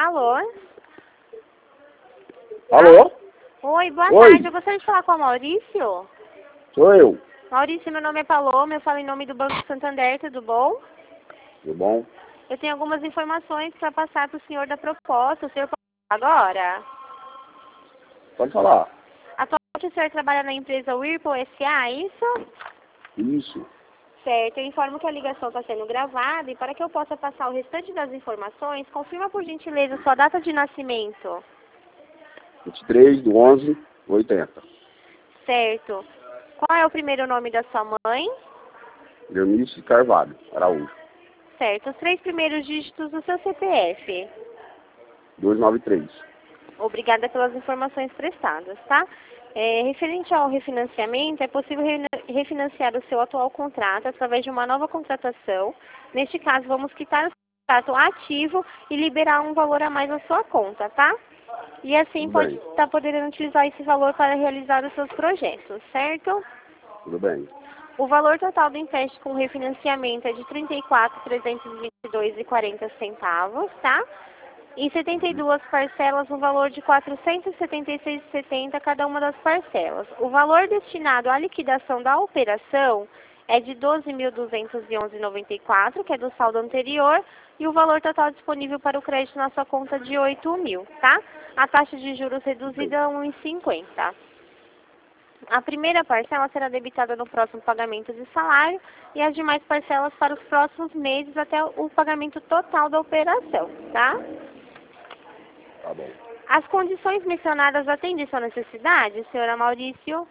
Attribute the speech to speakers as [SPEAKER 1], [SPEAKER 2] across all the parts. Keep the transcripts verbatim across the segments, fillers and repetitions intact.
[SPEAKER 1] Alô?
[SPEAKER 2] Alô?
[SPEAKER 1] Oi, boa
[SPEAKER 2] Oi.
[SPEAKER 1] tarde. Eu gostaria de falar com o Maurício.
[SPEAKER 2] Sou eu.
[SPEAKER 1] Maurício, meu nome é Paloma, eu falo em nome do Banco Santander, tudo bom?
[SPEAKER 2] Tudo bom?
[SPEAKER 1] Eu tenho algumas informações para passar para o senhor da proposta. O senhor pode falar agora?
[SPEAKER 2] Pode falar.
[SPEAKER 1] Atualmente o senhor trabalha na empresa Whirlpool S A, é isso?
[SPEAKER 2] Isso.
[SPEAKER 1] Certo, eu informo que a ligação está sendo gravada e para que eu possa passar o restante das informações, confirma por gentileza sua data de nascimento.
[SPEAKER 2] vinte e três de onze, oitenta.
[SPEAKER 1] Certo. Qual é o primeiro nome da sua mãe?
[SPEAKER 2] Leonice Carvalho, Araújo.
[SPEAKER 1] Certo. Os três primeiros dígitos do seu C P F.
[SPEAKER 2] duzentos e noventa e três.
[SPEAKER 1] Obrigada pelas informações prestadas, tá? É, referente ao refinanciamento, é possível re refinanciar o seu atual contrato através de uma nova contratação. Neste caso, vamos quitar o contrato ativo e liberar um valor a mais na sua conta, tá? E assim
[SPEAKER 2] Tudo
[SPEAKER 1] pode
[SPEAKER 2] bem.
[SPEAKER 1] estar podendo utilizar esse valor para realizar os seus projetos, certo?
[SPEAKER 2] Tudo bem.
[SPEAKER 1] O valor total do empréstimo com refinanciamento é de trinta e quatro mil trezentos e vinte e dois reais e quarenta centavos, tá? Em setenta e duas parcelas, no valor de quatrocentos e setenta e seis reais e setenta centavos cada uma das parcelas. O valor destinado à liquidação da operação é de doze mil duzentos e onze reais e noventa e quatro centavos, que é do saldo anterior, e o valor total disponível para o crédito na sua conta de oito mil, tá? A taxa de juros reduzida é um vírgula cinquenta. A primeira parcela será debitada no próximo pagamento de salário e as demais parcelas para os próximos meses até o pagamento total da operação, tá?
[SPEAKER 2] Tá bom.
[SPEAKER 1] As condições mencionadas atendem sua necessidade, senhora Maurício?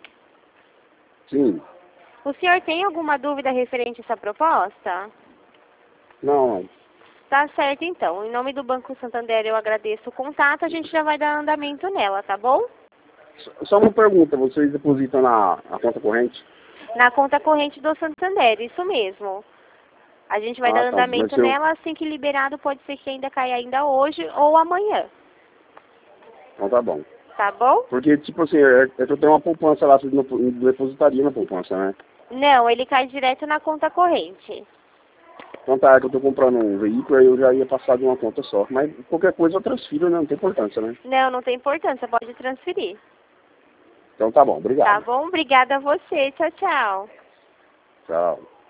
[SPEAKER 2] Sim.
[SPEAKER 1] O senhor tem alguma dúvida referente a essa proposta?
[SPEAKER 2] Não, não.
[SPEAKER 1] Tá certo, então. Em nome do Banco Santander, eu agradeço o contato. A gente já vai dar andamento nela, tá bom?
[SPEAKER 2] S- Só uma pergunta. Vocês depositam na, na conta corrente?
[SPEAKER 1] Na conta corrente do Santander, isso mesmo. A gente vai
[SPEAKER 2] Ah,
[SPEAKER 1] dar
[SPEAKER 2] tá. Mas
[SPEAKER 1] andamento
[SPEAKER 2] eu...
[SPEAKER 1] nela, assim que liberado, pode ser que ainda caia ainda hoje ou amanhã.
[SPEAKER 2] Então tá bom.
[SPEAKER 1] Tá bom?
[SPEAKER 2] Porque, tipo assim, é, é que eu tenho uma poupança lá, vocês não não depositariam na poupança, né?
[SPEAKER 1] Não, ele cai direto na conta corrente.
[SPEAKER 2] Então tá, é que eu tô comprando um veículo, aí eu já ia passar de uma conta só. Mas qualquer coisa eu transfiro, né? Não tem importância, né?
[SPEAKER 1] Não, não tem importância, pode transferir.
[SPEAKER 2] Então tá bom,
[SPEAKER 1] Tá
[SPEAKER 2] obrigado.
[SPEAKER 1] bom? Obrigada a você. Tchau, tchau.
[SPEAKER 2] Tchau.